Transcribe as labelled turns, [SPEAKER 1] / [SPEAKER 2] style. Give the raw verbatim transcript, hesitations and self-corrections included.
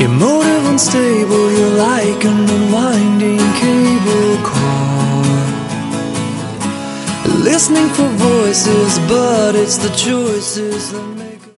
[SPEAKER 1] Emotive, unstable, you're like an unwinding cable car. Listening for voices, but it's the choices that